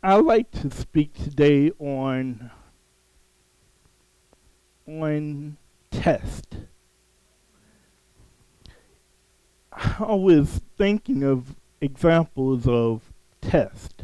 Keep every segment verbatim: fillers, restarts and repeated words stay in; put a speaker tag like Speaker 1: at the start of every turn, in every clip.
Speaker 1: I'd like to speak today on on test. I was thinking of examples of test.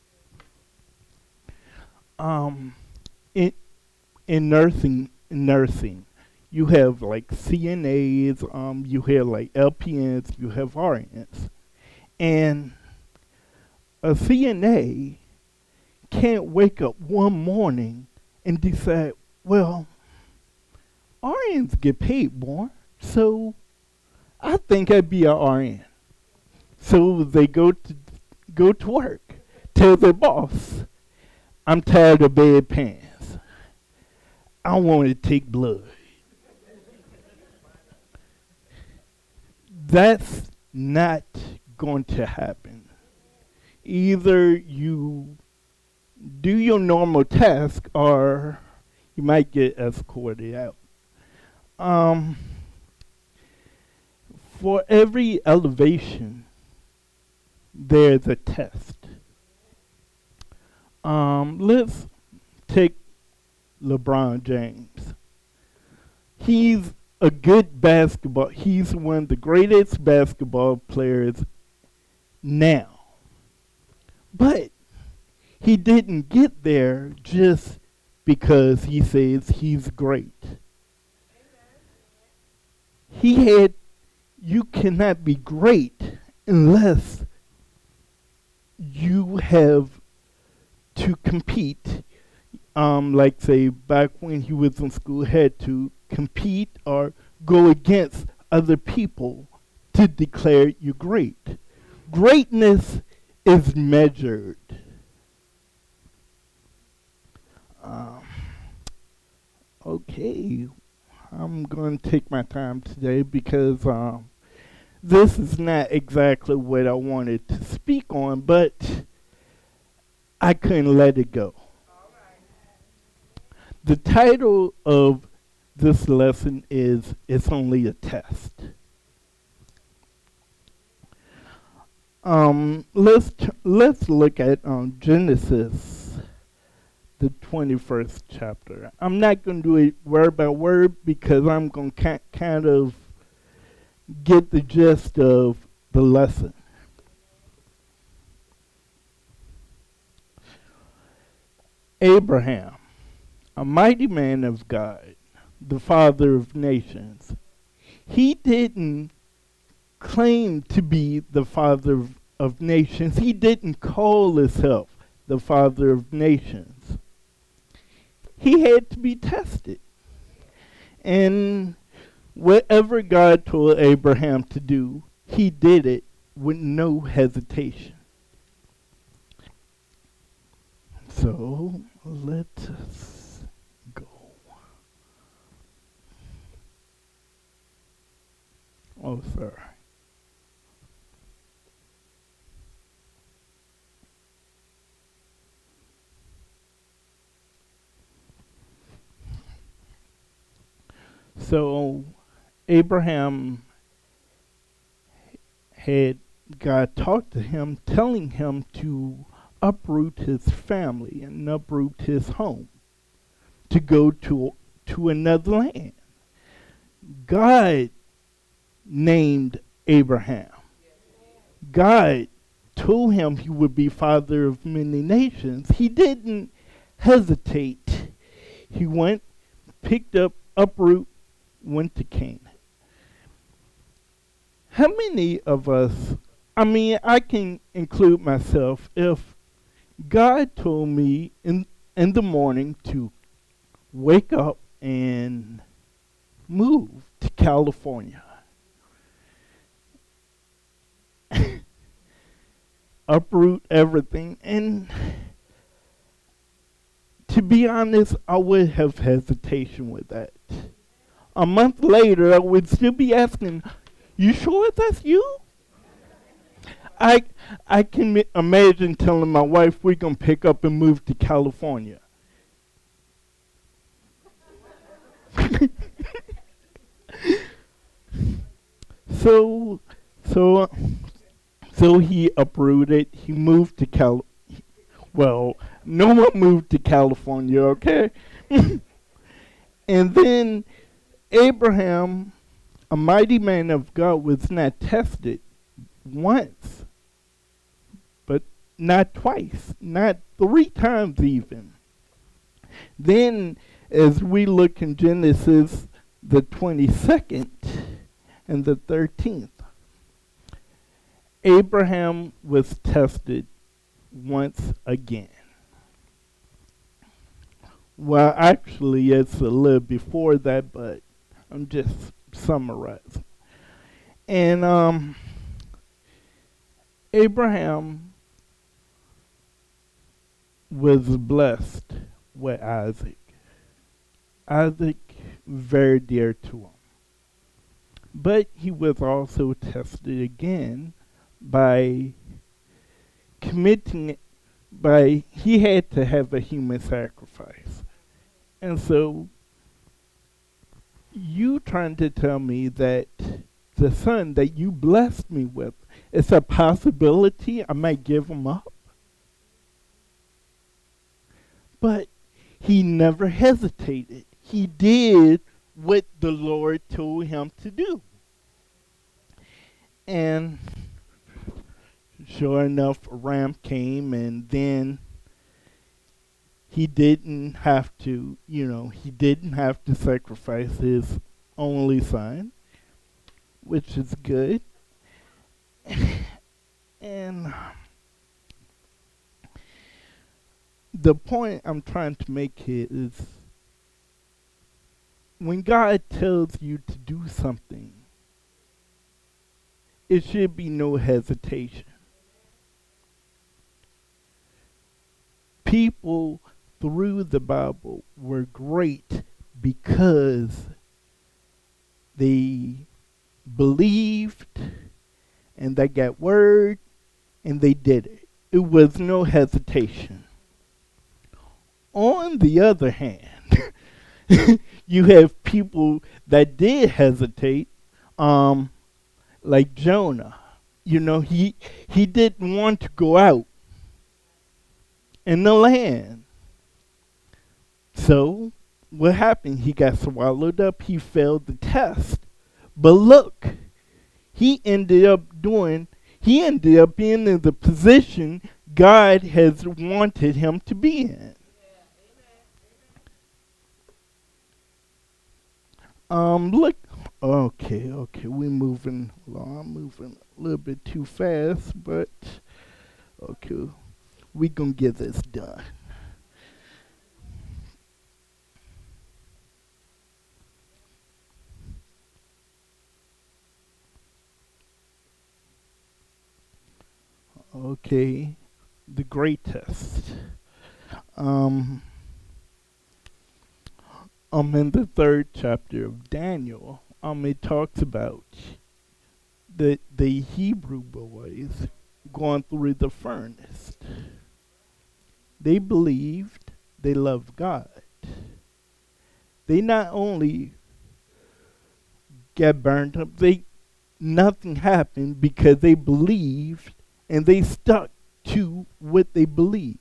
Speaker 1: Um, in in nursing, in nursing, you have like C N As, um, you have like L P Ns, you have R Ns, and a C N A can't wake up one morning and decide, well, R Ns get paid more, so I think I'd be a R N. So they go to go to work, tell their boss, I'm tired of bedpans. I want to take blood. That's not going to happen. Either you do your normal task or you might get escorted out. Um, for every elevation, there's a test. Um, let's take LeBron James. He's a good basketball. He's one of the greatest basketball players now. But he didn't get there just because he says he's great. He had, you cannot be great unless you have to compete. Um, like say back when he was in school, had to compete or go against other people to declare you great. Greatness is measured. Um, okay, I'm going to take my time today because um, this is not exactly what I wanted to speak on, but I couldn't let it go. The title of this lesson is It's Only a Test. Um, let's t- let's look at um, Genesis, the twenty-first chapter. I'm not going to do it word by word because I'm going to ca- kind of get the gist of the lesson. Abraham, a mighty man of God, the father of nations. He didn't claim to be the father of, of nations. He didn't call himself the father of nations. He had to be tested. And whatever God told Abraham to do, he did it with no hesitation. So let us go. Oh, sorry. So Abraham had God talk to him, telling him to uproot his family and uproot his home to go to to another land. God named Abraham. God told him he would be father of many nations. He didn't hesitate. He went, picked up, uproot, went to Canaan. How many of us, I mean, I can include myself, if God told me in in the morning to wake up and move to California, uproot everything, and to be honest, I would have hesitation with that. A month later, I would still be asking, you sure that's you? I I can mi- imagine telling my wife we're going to pick up and move to California. so so so he uprooted, he moved to Cal Well, no one moved to California, okay? And then Abraham, a mighty man of God, was not tested once, but not twice, not three times even. Then, as we look in Genesis, the twenty-second and the thirteenth, Abraham was tested once again. Well, actually, it's a little before that, but I'm just summarizing. And um, Abraham was blessed with Isaac. Isaac, very dear to him. But he was also tested again by committing, by, he had to have a human sacrifice. And so, you trying to tell me that the son that you blessed me with, it's a possibility I might give him up? But he never hesitated. He did what the Lord told him to do. And sure enough, a ram came, and then he didn't have to, you know, he didn't have to sacrifice his only son, which is good. And the point I'm trying to make here is when God tells you to do something, it should be no hesitation. People through the Bible were great because they believed and they got word and they did it. It was no hesitation. On the other hand, you have people that did hesitate, um, like Jonah. You know, he he didn't want to go out in the land. So, what happened? He got swallowed up. He failed the test. But look, he ended up doing, he ended up being in the position God has wanted him to be in. Um, look, okay, okay, we're moving along. I'm moving a little bit too fast, but okay, we gonna get this done. Okay, the great test. Um, um, in the third chapter of Daniel, um, it talks about the the Hebrew boys going through the furnace. They believed, they loved God. They not only got burned up, they nothing happened because they believed and they stuck to what they believed.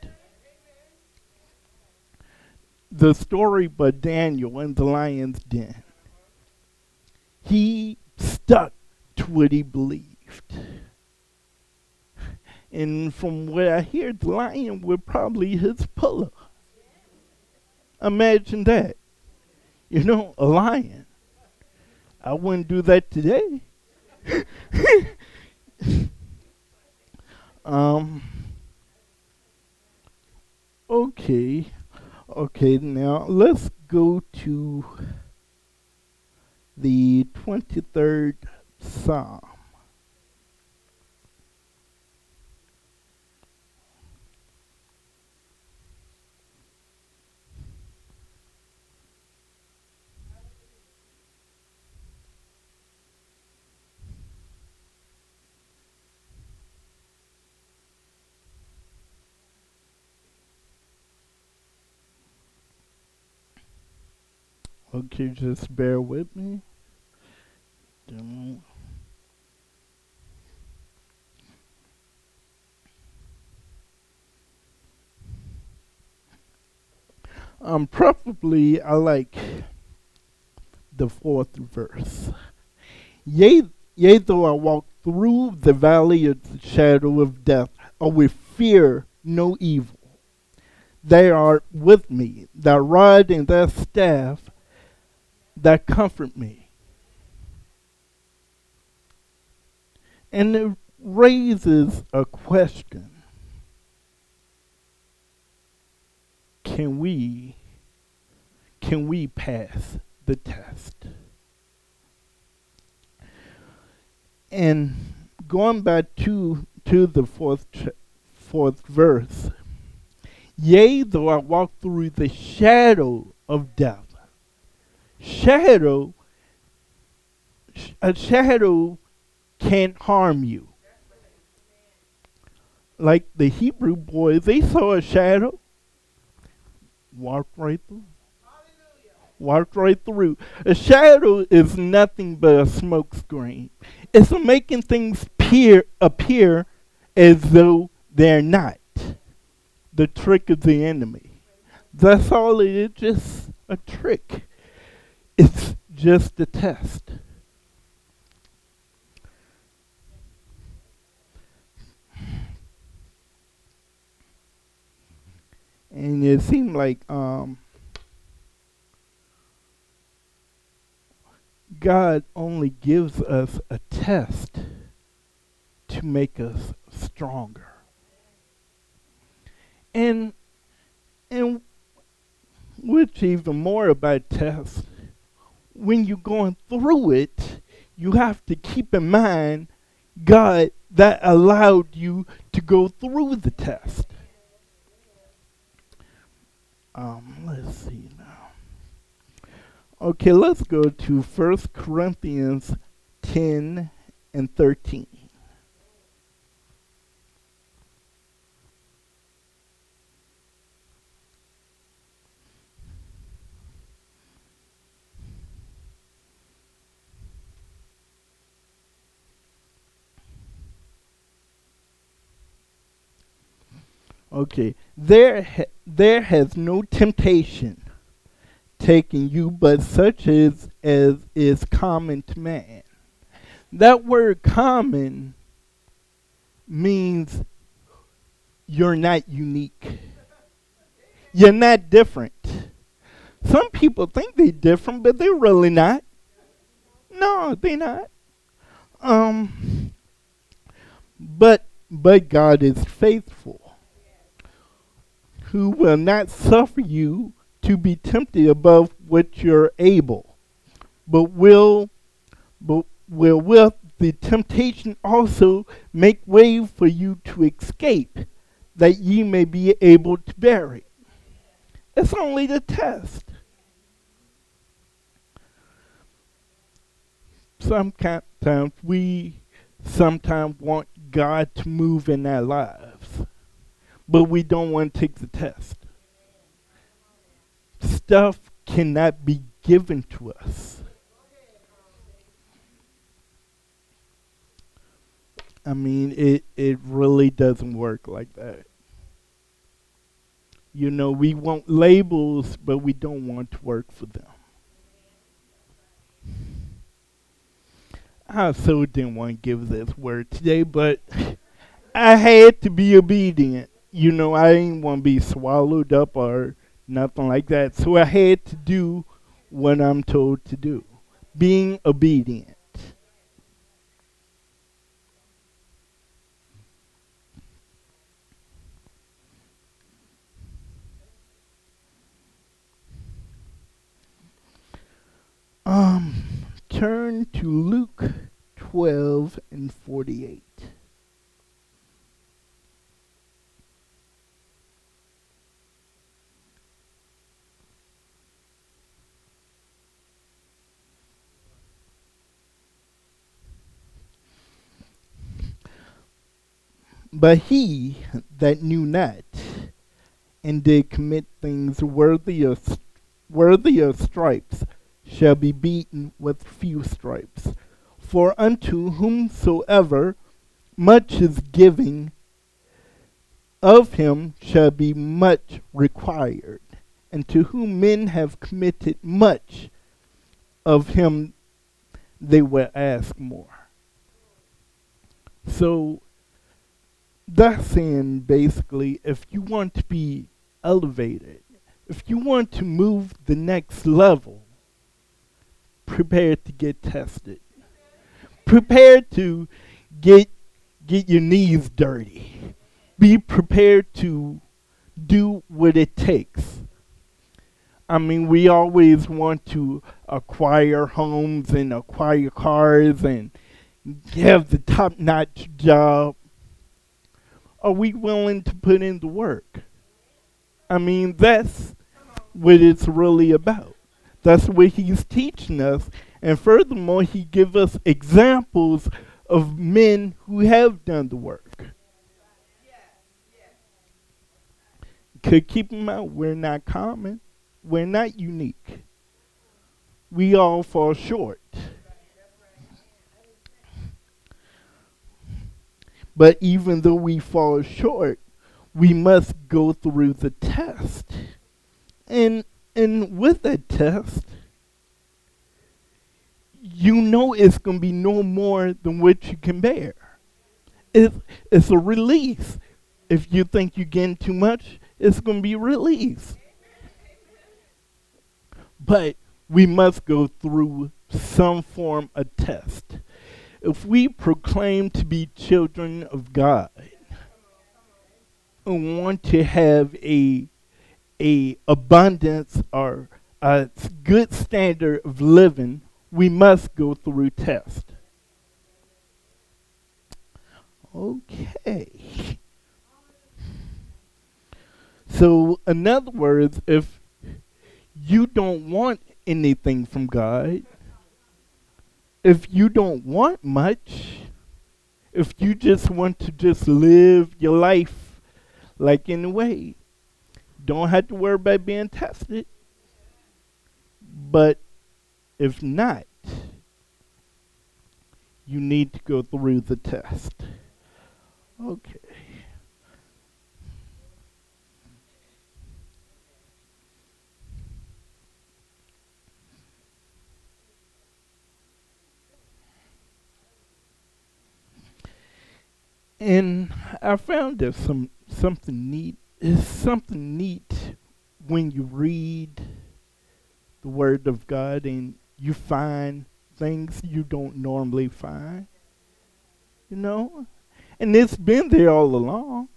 Speaker 1: The story about Daniel in the lion's den, he stuck to what he believed. And from what I hear, the lion was probably his pillow. Imagine that. You know, a lion. I wouldn't do that today. um. Okay. Okay, now let's go to the twenty-third Psalm. Okay, just bear with me. Don't- Um, probably I like the fourth verse. Yea, yea, though I walk through the valley of the shadow of death, I will fear no evil. They are with me, that rod and that staff that comfort me. And it raises a question. Can we can we pass the test? And going back to to the fourth ch- fourth verse, yea, though I walk through the shadow of death. Shadow, sh- a shadow can't harm you. Like the Hebrew boys, they saw a shadow, walked right through. Walked right through. A shadow is nothing but a smoke screen. It's making things appear, appear as though they're not. The trick of the enemy. That's all it is, just a trick. It's just a test. And it seemed like um, God only gives us a test to make us stronger. And and what's even more about tests, when you're going through it, you have to keep in mind God that allowed you to go through the test. Um, let's see now. Okay, let's go to First Corinthians ten and thirteen. Okay, there ha- there has no temptation taken you but such as as is common to man. That word common means you're not unique. You're not different. Some people think they're different, but they're really not. No, they're not. Um, but but God is faithful, who will not suffer you to be tempted above what you're able, but will but will with the temptation also make way for you to escape, that ye may be able to bear it. It's only the test. Sometimes we sometimes want God to move in our lives, but we don't want to take the test. Stuff cannot be given to us. I mean, it, it really doesn't work like that. You know, we want labels, but we don't want to work for them. I so didn't want to give this word today, but I had to be obedient. You know, I didn't want to be swallowed up or nothing like that. So I had to do what I'm told to do. Being obedient. Um, turn to Luke twelve and forty-eight. But he that knew not, and did commit things worthy of worthy of stripes, shall be beaten with few stripes. For unto whomsoever much is given, of him shall be much required, and to whom men have committed much, of him they will ask more. So that's saying basically, if you want to be elevated, if you want to move the next level, prepare to get tested. Prepare to get get your knees dirty. Be prepared to do what it takes. I mean, we always want to acquire homes and acquire cars and have the top-notch job. Are we willing to put in the work? I mean, that's what it's really about. That's what he's teaching us. And furthermore, he gives us examples of men who have done the work. Could keep them out. We're not common. We're not unique. We all fall short. But even though we fall short, we must go through the test. And and with that test, you know it's going to be no more than what you can bear. It's, it's a release. If you think you're getting too much, it's going to be released. But we must go through some form of test. If we proclaim to be children of God and want to have a, a abundance or a good standard of living, we must go through test. Okay. So, in other words, if you don't want anything from God, if you don't want much, if you just want to just live your life like in a way, don't have to worry about being tested. But if not, you need to go through the test. Okay. And I found there's some something neat. It's something neat when you read the Word of God and you find things you don't normally find. You know? And it's been there all along.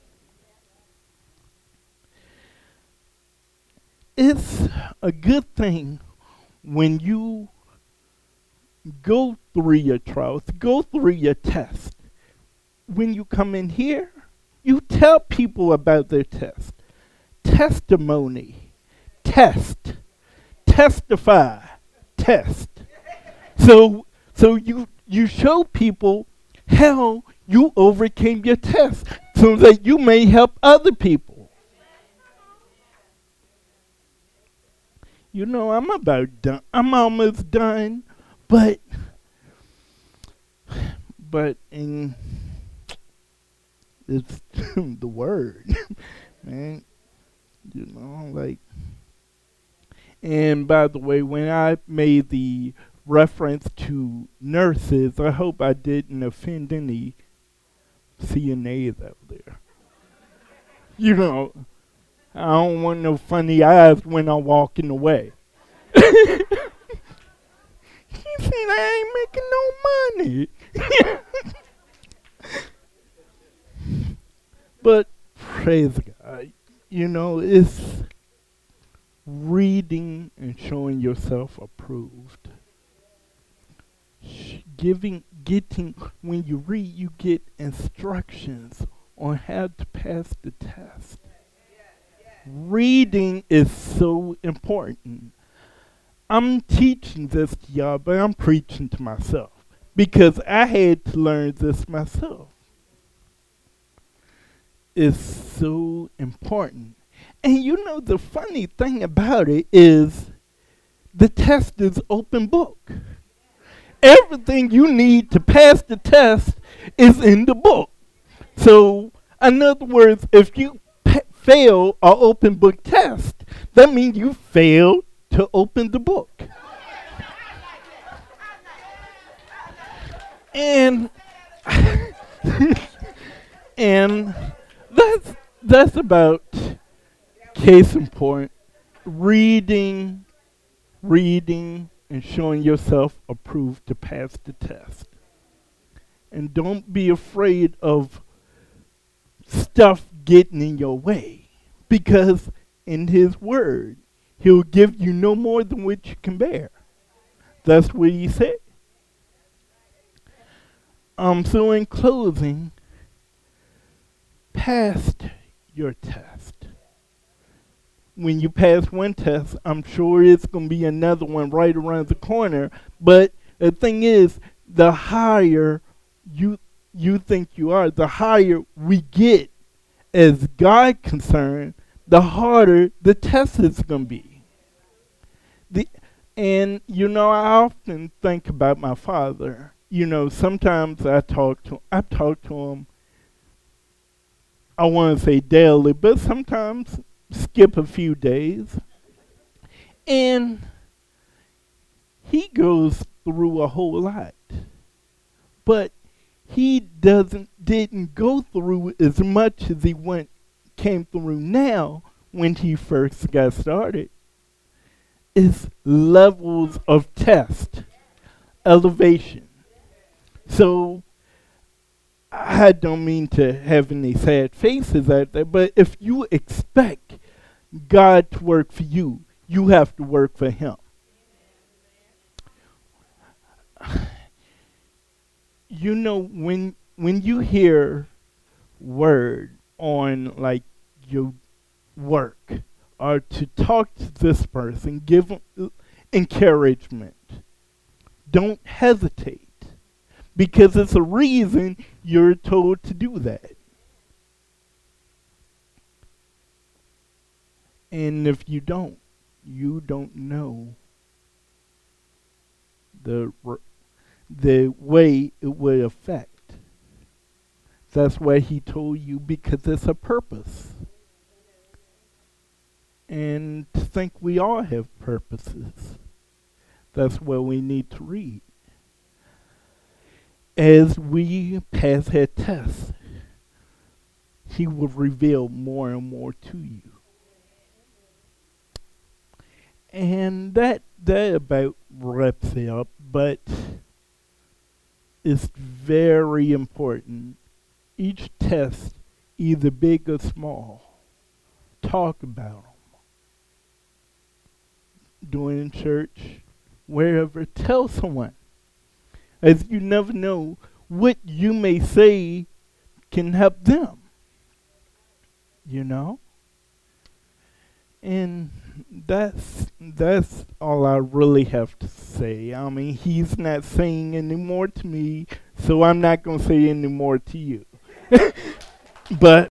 Speaker 1: It's a good thing when you go through your trials, go through your test. When you come in here, you tell people about their test. Testimony, test, testify, test. So, so you you show people how you overcame your test, so that you may help other people. You know, I'm about done. I'm almost done, but but in it's the word, man. You know, like. And by the way, when I made the reference to nurses, I hope I didn't offend any C N As out there. You know, I don't want no funny eyes when I'm walking away. He said I ain't making no money. But praise God, you know, it's reading and showing yourself approved. Sh- giving, getting, when you read, you get instructions on how to pass the test. Reading is so important. I'm teaching this to y'all, but I'm preaching to myself because I had to learn this myself. It's so important. And you know, the funny thing about it is the test is open book. Everything you need to pass the test is in the book. So, in other words, if you pa- fail an open book test. That means you failed to open the book. And and that's that's about case in point. Reading, reading, and showing yourself approved to pass the test. And don't be afraid of stuff getting in your way, because in His Word, He'll give you no more than what you can bear. That's what He said. Um, so in closing, pass your test. When you pass one test, I'm sure it's going to be another one right around the corner. But the thing is, the higher you you think you are, the higher we get as God concerned, the harder the test is going to be. The, and, you know, I often think about my father. You know, sometimes I talk to I talk to him, I want to say daily, but sometimes skip a few days. And he goes through a whole lot. But he doesn't didn't go through as much as he went came through now when he first got started. It's levels of test, elevation. So I don't mean to have any sad faces out there, but if you expect God to work for you, you have to work for Him. You know, when when you hear word on like your work, or to talk to this person, give them encouragement, don't hesitate. Because it's a reason you're told to do that. And if you don't, you don't know the the way it would affect. That's why He told you, because it's a purpose. And to think we all have purposes. That's what we need to read. As we pass that test, He will reveal more and more to you. And that that about wraps it up, but it's very important. Each test, either big or small, talk about them. Do it in church, wherever. Tell someone. As you never know what you may say can help them. You know? And that's that's all I really have to say. I mean, He's not saying anymore to me, so I'm not going to say any more to you. But